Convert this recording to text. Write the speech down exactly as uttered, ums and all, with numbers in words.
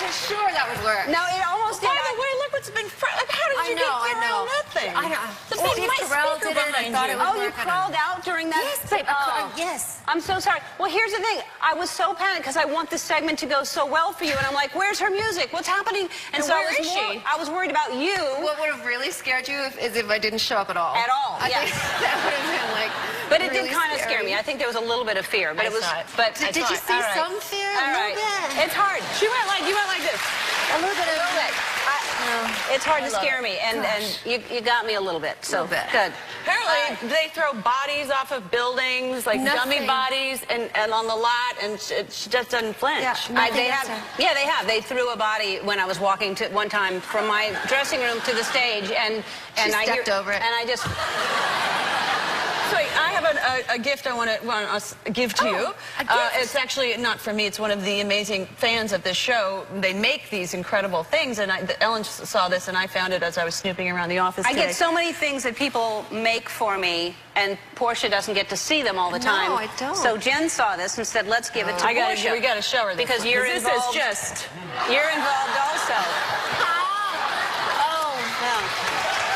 wasn't sure that would work. No, it almost By did. the way, look what's been... Like, how did I you know, get I through know. all that thing? I know. The Well, big Steve mic Carell speaker did it. I behind thought you. it would Oh, you work. I don't crawled know. out during that? Yes, I, Oh. yes. I'm so sorry. Well, here's the thing. I was so panicked because I want this segment to go so well for you, and I'm like, where's her music? What's happening? And, And so where I was is more, she? I was worried about you. What would have really scared you if, is if I didn't show up at all. At all, I yes. think that would have been like. But it really did kind of scare scary. me. I think there was a little bit of fear, but I it was. saw it. But Did, did you see All right. some fear? All A right. little bit. It's hard. She went like you went like this. A little bit. A little bit. I, No. It's hard I to love scare it. me, and and you you got me a little bit. So Little bit. good. Apparently, they throw bodies off of buildings, like Nothing. dummy bodies, and, and on the lot, and she, she just doesn't flinch. Yeah. I, they Nothing have, else. yeah, they have. They threw a body when I was walking to one time from my dressing room to the stage, and and She I stepped hear- over it. and I just So I have an, a, a gift I want to want us give to Oh, you. a gift. Uh, it's actually not for me. It's one of the amazing fans of this show. They make these incredible things, and I, Ellen saw this, and I found it as I was snooping around the office I today. get so many things that people make for me, and Portia doesn't get to see them all the No, time. I don't. So Jen saw this and said, "Let's give it to I gotta, Portia." we got to show her this because one, you're this involved. is just. You're involved also. Oh. Yeah.